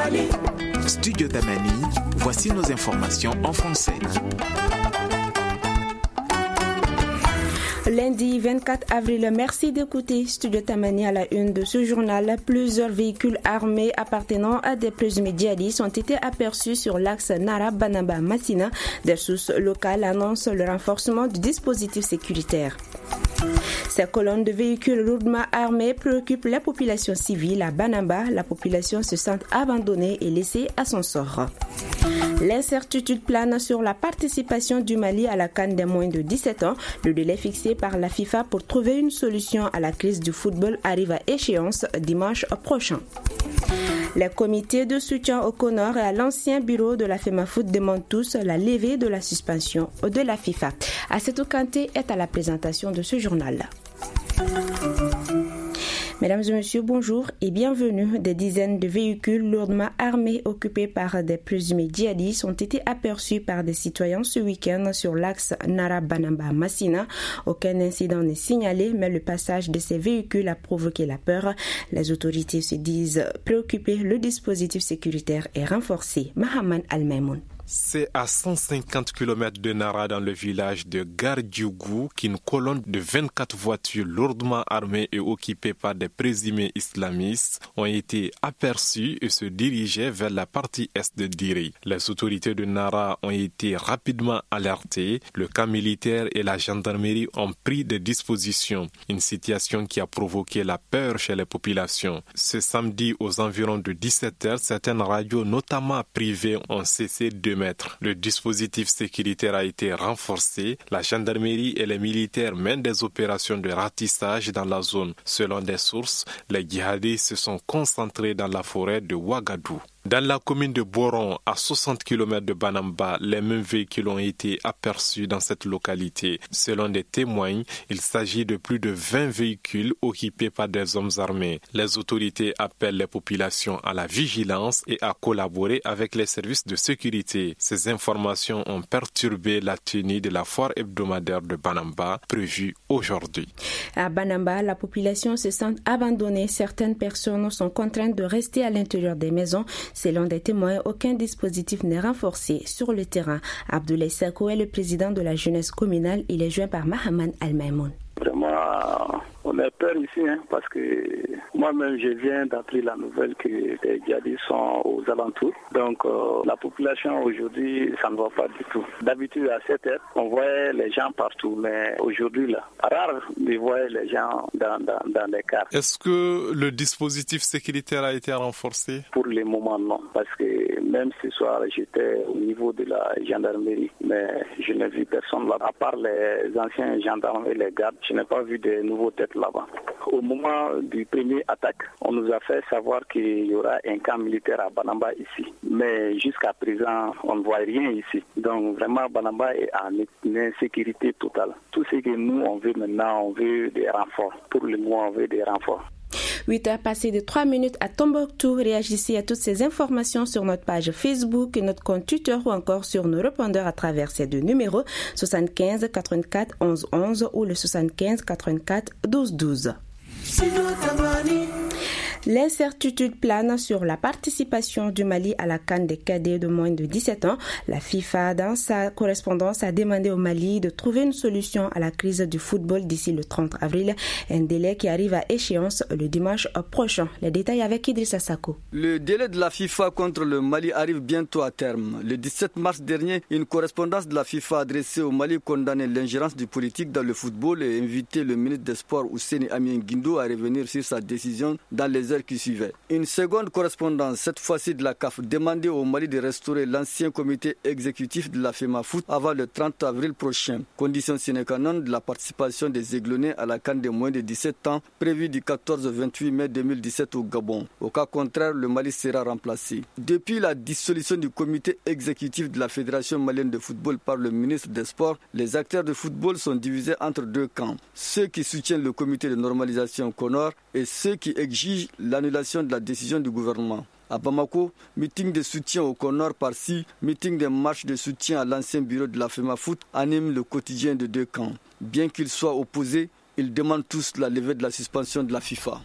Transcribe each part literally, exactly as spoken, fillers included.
Studio Tamani, voici nos informations en français. Lundi vingt-quatre avril, merci d'écouter Studio Tamani à la une de ce journal. Plusieurs véhicules armés appartenant à des présumés djihadistes ont été aperçus sur l'axe Nara-Banamba-Massina. Des sources locales annoncent le renforcement du dispositif sécuritaire. Ces colonnes de véhicules lourdement armés préoccupent la population civile à Banamba. La population se sent abandonnée et laissée à son sort. L'incertitude plane sur la participation du Mali à la CAN des moins de dix-sept ans. Le délai fixé par la FIFA pour trouver une solution à la crise du football arrive à échéance dimanche prochain. Les comités de soutien au Conor et à l'ancien bureau de la FEMAFOOT demandent tous la levée de la suspension de la FIFA. Assetou Kanté est à la présentation de ce journal. Mesdames et messieurs, bonjour et bienvenue. Des dizaines de véhicules lourdement armés occupés par des présumés djihadistes ont été aperçus par des citoyens ce week-end sur l'axe Nara-Banamba-Massina. Aucun incident n'est signalé, mais le passage de ces véhicules a provoqué la peur. Les autorités se disent préoccupées. Le dispositif sécuritaire est renforcé. Mahaman Al-Maimoun. C'est à cent cinquante kilomètres de Nara, dans le village de Gardiougou, qu'une colonne de vingt-quatre voitures lourdement armées et occupées par des présumés islamistes ont été aperçues et se dirigeaient vers la partie est de Diri. Les autorités de Nara ont été rapidement alertées. Le camp militaire et la gendarmerie ont pris des dispositions. Une situation qui a provoqué la peur chez les populations. Ce samedi, aux environs de dix-sept heures, certaines radios, notamment privées, ont cessé de Le dispositif sécuritaire a été renforcé. La gendarmerie et les militaires mènent des opérations de ratissage dans la zone. Selon des sources, les djihadistes se sont concentrés dans la forêt de Ouagadou. Dans la commune de Boron, à soixante kilomètres de Banamba, les mêmes véhicules ont été aperçus dans cette localité. Selon des témoins, il s'agit de plus de vingt véhicules occupés par des hommes armés. Les autorités appellent les populations à la vigilance et à collaborer avec les services de sécurité. Ces informations ont perturbé la tenue de la foire hebdomadaire de Banamba, prévue aujourd'hui. À Banamba, la population se sent abandonnée. Certaines personnes sont contraintes de rester à l'intérieur des maisons. Selon des témoins, aucun dispositif n'est renforcé sur le terrain. Abdoulaye Sako est le président de la jeunesse communale. Il est joint par Mahaman Al-Maimoun. Vraiment, on a peur ici, hein, parce que moi-même, je viens d'apprendre la nouvelle que les djihadistes sont aux alentours. Donc, euh, la population aujourd'hui, ça ne va pas du tout. D'habitude, à cette heure, on voyait les gens partout, mais aujourd'hui, là, rare de voir les gens dans, dans, dans les cars. Est-ce que le dispositif sécuritaire a été renforcé? Pour le moment, non, parce que même ce soir, j'étais au niveau de la gendarmerie, mais je n'ai vu personne là. À part les anciens gendarmes et les gardes, je n'ai pas vu de nouveaux têtes là-bas. Au moment du premier attaque, on nous a fait savoir qu'il y aura un camp militaire à Banamba ici. Mais jusqu'à présent, on ne voit rien ici. Donc vraiment, Banamba est en insécurité totale. Tout ce que nous, on veut maintenant, on veut des renforts. Pour le moment, on veut des renforts. huit heures passées de trois minutes à Tombouctou. Réagissez à toutes ces informations sur notre page Facebook, notre compte Twitter ou encore sur nos répondeurs à travers ces deux numéros soixante-quinze quatre-vingt-quatre onze onze ou le soixante-quinze quatre-vingt-quatre douze douze. L'incertitude plane sur la participation du Mali à la CAN des cadets de moins de dix-sept ans. La FIFA, dans sa correspondance, a demandé au Mali de trouver une solution à la crise du football d'ici le trente avril, un délai qui arrive à échéance le dimanche prochain. Les détails avec Idrissa Sako. Le délai de la FIFA contre le Mali arrive bientôt à terme. Le dix-sept mars dernier, une correspondance de la FIFA adressée au Mali condamnait l'ingérence du politique dans le football et invitait le ministre des Sports Ousseini Amien Guindo à revenir sur sa décision dans les heures qui suivaient. Une seconde correspondance, cette fois-ci de la C A F, demandait au Mali de restaurer l'ancien comité exécutif de la FEMAFOOT avant le trente avril prochain. Condition sine qua non de la participation des Aiglonnais à la CAN des moins de dix-sept ans, prévue du quatorze au vingt-huit mai deux mille dix-sept au Gabon. Au cas contraire, le Mali sera remplacé. Depuis la dissolution du comité exécutif de la Fédération malienne de football par le ministre des Sports, les acteurs de football sont divisés entre deux camps. Ceux qui soutiennent le comité de normalisation Conor et ceux qui exigent l'annulation de la décision du gouvernement. À Bamako, meeting de soutien au Conor par-ci, meeting de marche de soutien à l'ancien bureau de la FEMAFOOT anime le quotidien de deux camps. Bien qu'ils soient opposés, ils demandent tous la levée de la suspension de la FIFA.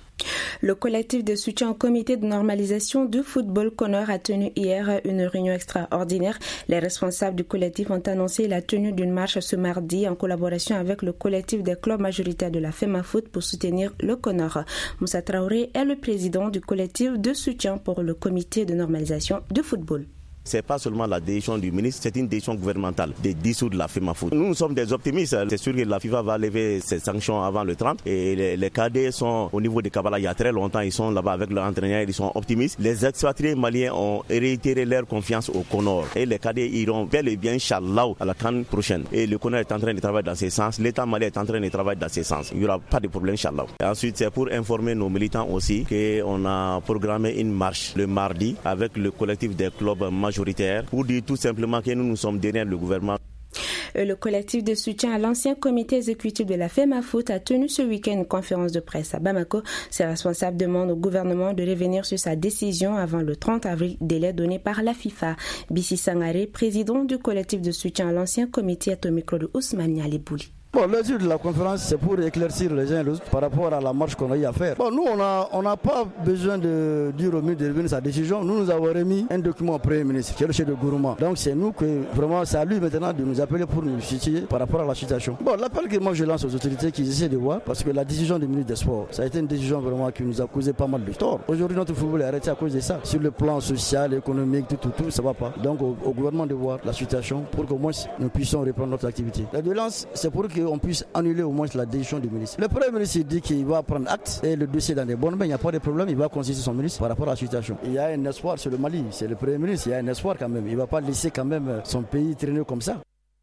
Le collectif de soutien au comité de normalisation du football Connor a tenu hier une réunion extraordinaire. Les responsables du collectif ont annoncé la tenue d'une marche ce mardi en collaboration avec le collectif des clubs majoritaires de la FEMAFOOT pour soutenir le Connor. Moussa Traoré est le président du collectif de soutien pour le comité de normalisation du football. C'est pas seulement la décision du ministre, c'est une décision gouvernementale de dissoudre la FEMAFOOT. Nous, nous sommes des optimistes. C'est sûr que la FIFA va lever ses sanctions avant le trente. Et les, les cadets sont au niveau de Kabbalah il y a très longtemps. Ils sont là-bas avec leur entraîneur, ils sont optimistes. Les expatriés maliens ont réitéré leur confiance au Connor. Et les cadets iront bel et bien, Inch'Allah, à la CAN prochaine. Et le Connor est en train de travailler dans ce sens. L'État malien est en train de travailler dans ce sens. Il n'y aura pas de problème, Inch'Allah. Et ensuite, c'est pour informer nos militants aussi qu'on a programmé une marche le mardi avec le collectif des clubs majoritaires pour dire tout simplement que nous, nous sommes derrière le gouvernement. Le collectif de soutien à l'ancien comité exécutif de la FEMAFOOT a tenu ce week-end une conférence de presse à Bamako. Ses responsables demandent au gouvernement de revenir sur sa décision avant le trente avril, délai donné par la FIFA. Bissi Sangaré, président du collectif de soutien à l'ancien comité, est au micro de Ousmane Nialebouli. Bon, l'objectif de la conférence, c'est pour éclaircir les uns et les autres par rapport à la marche qu'on a eu à faire. Bon, nous, on n'a on a pas besoin de dire au ministre de revenir sa décision. Nous, nous avons remis un document au Premier ministre, qui est le chef de gouvernement. Donc, c'est nous que, vraiment, c'est à lui maintenant de nous appeler pour nous situer par rapport à la situation. Bon, l'appel que moi je lance aux autorités qui essaient de voir, parce que la décision du ministre des Sports, ça a été une décision vraiment qui nous a causé pas mal de tort. Aujourd'hui, notre football est arrêté à cause de ça. Sur le plan social, économique, tout, tout, tout, ça va pas. Donc, au, au gouvernement de voir la situation pour qu'au moins nous puissions reprendre notre activité. La violence, c'est pour qu'on puisse annuler au moins la décision du ministre. Le Premier ministre dit qu'il va prendre acte et le dossier dans des bonnes mains, il n'y a pas de problème, il va consulter son ministre par rapport à la situation. Il y a un espoir sur le Mali, c'est le Premier ministre, il y a un espoir quand même. Il ne va pas laisser quand même son pays traîner comme ça.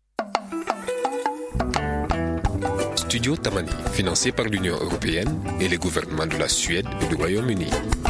Studio Tamani, financé par l'Union européenne et les gouvernements de la Suède et du Royaume-Uni.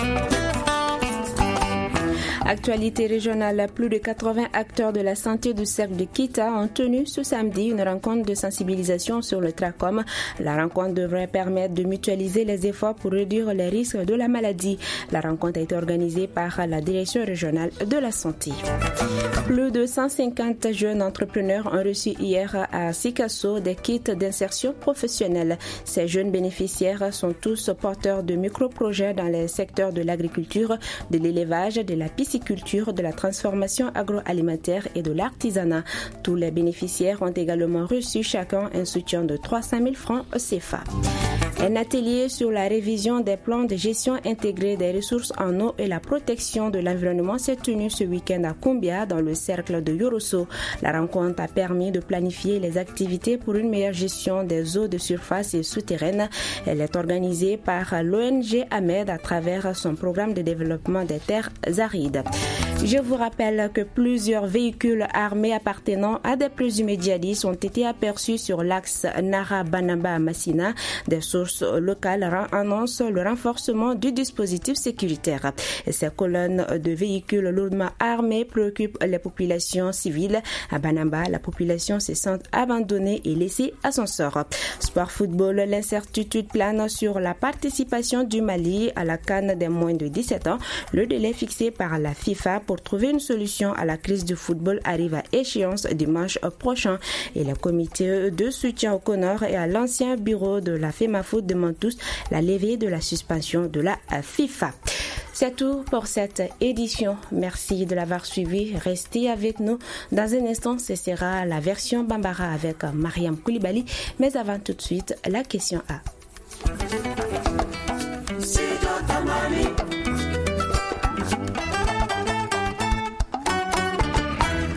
Actualité régionale, plus de quatre-vingts acteurs de la santé du cercle de Kita ont tenu ce samedi une rencontre de sensibilisation sur le trachome. La rencontre devrait permettre de mutualiser les efforts pour réduire les risques de la maladie. La rencontre a été organisée par la Direction régionale de la santé. Plus de cent cinquante jeunes entrepreneurs ont reçu hier à Sikasso des kits d'insertion professionnelle. Ces jeunes bénéficiaires sont tous porteurs de micro-projets dans les secteurs de l'agriculture, de l'élevage, de la pisciculture, de la transformation agroalimentaire et de l'artisanat. Tous les bénéficiaires ont également reçu chacun un soutien de trois cent mille francs C F A. Un atelier sur la révision des plans de gestion intégrée des ressources en eau et la protection de l'environnement s'est tenu ce week-end à Kumbia dans le cercle de Yorosso. La rencontre a permis de planifier les activités pour une meilleure gestion des eaux de surface et souterraines. Elle est organisée par l'O N G Ahmed à travers son programme de développement des terres arides. Je vous rappelle que plusieurs véhicules armés appartenant à des présumés djihadistes ont été aperçus sur l'axe Nara-Banaba-Massina. Des sources locales annoncent le renforcement du dispositif sécuritaire. Ces colonnes de véhicules lourdement armés préoccupent les populations civiles. À Banaba, la population se sent abandonnée et laissée à son sort. Sport football, l'incertitude plane sur la participation du Mali à la CAN des moins de dix-sept ans. Le délai fixé par la FIFA pour trouver une solution à la crise du football arrive à échéance dimanche prochain et le comité de soutien au Connor et à l'ancien bureau de la FEMAFOOT demandent tous la levée de la suspension de la FIFA. C'est tout pour cette édition. Merci de l'avoir suivi. Restez avec nous. Dans un instant, ce sera la version Bambara avec Mariam Koulibaly. Mais avant tout de suite, la question A.